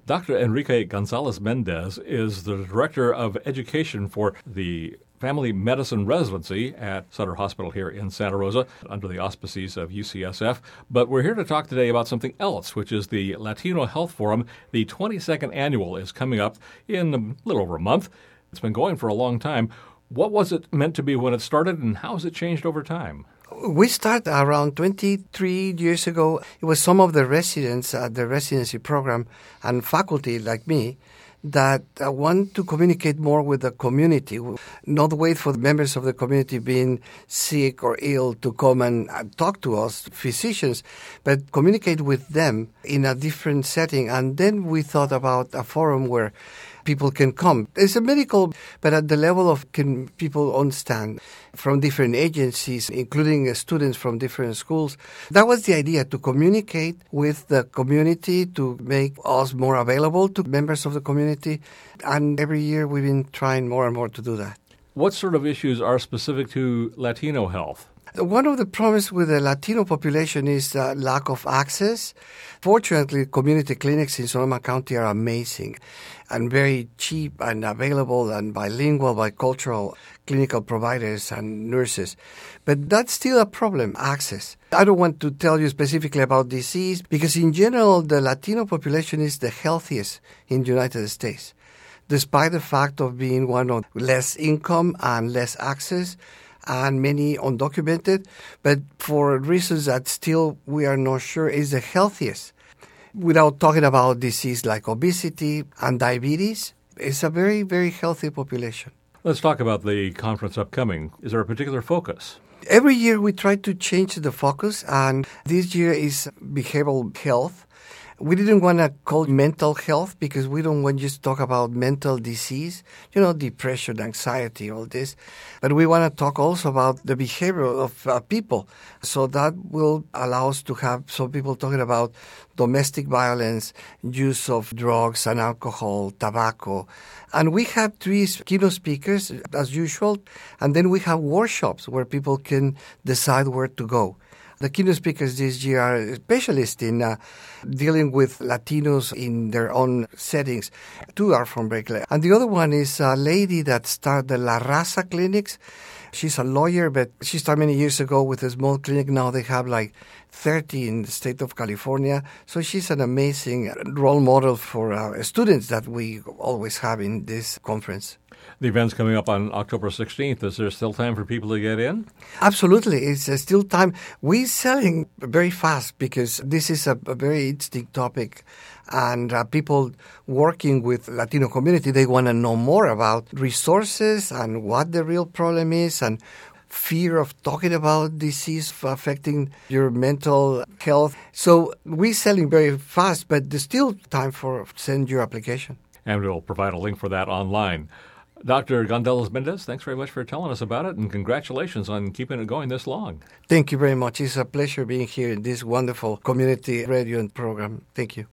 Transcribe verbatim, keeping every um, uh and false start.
Doctor Enrique Gonzalez Mendez is the Director of Education for the Family Medicine Residency at Sutter Hospital here in Santa Rosa under the auspices of U C S F. But we're here to talk today about something else, which is the Latino Health Forum. The twenty-second annual is coming up in a little over a month. It's been going for a long time. What was it meant to be when it started, and how has it changed over time? We started around twenty-three years ago. It was some of the residents at the residency program and faculty like me that uh, want to communicate more with the community, not wait for the members of the community being sick or ill to come and uh, talk to us, physicians, but communicate with them in a different setting. And then we thought about a forum where people can come. It's a medical, but at the level of can people understand from different agencies, including students from different schools. That was the idea, to communicate with the community, to make us more available to members of the community. And every year we've been trying more and more to do that. What sort of issues are specific to Latino health? One of the problems with the Latino population is the lack of access. Fortunately, community clinics in Sonoma County are amazing and very cheap and available and bilingual, bicultural clinical providers and nurses. But that's still a problem, access. I don't want to tell you specifically about disease because in general, the Latino population is the healthiest in the United States, despite the fact of being one of less income and less access, and many undocumented, but for reasons that still we are not sure is the healthiest. Without talking about disease like obesity and diabetes, it's a very, very healthy population. Let's talk about the conference upcoming. Is there a particular focus? Every year we try to change the focus, and this year is behavioral health. We didn't want to call it mental health because we don't want just to talk about mental disease, you know, depression, anxiety, all this. But we want to talk also about the behavior of uh, people. So that will allow us to have some people talking about domestic violence, use of drugs and alcohol, tobacco. And we have three keynote speakers, as usual. And then we have workshops where people can decide where to go. The keynote speakers this year are specialists in uh, dealing with Latinos in their own settings. Two are from Berkeley. And the other one is a lady that started the La Raza clinics. She's a lawyer, but she started many years ago with a small clinic. Now they have like thirty in the state of California. So she's an amazing role model for uh, students that we always have in this conference. The event's coming up on October sixteenth. Is there still time for people to get in? Absolutely. It's uh, still time. We're selling very fast because this is a, a very interesting topic. And uh, people working with Latino community, they want to know more about resources and what the real problem is and fear of talking about disease affecting your mental health. So we're selling very fast, but there's still time for send your application. And we'll provide a link for that online. Doctor Gonzalez Mendez, thanks very much for telling us about it, and congratulations on keeping it going this long. Thank you very much. It's a pleasure being here in this wonderful community radio program. Thank you.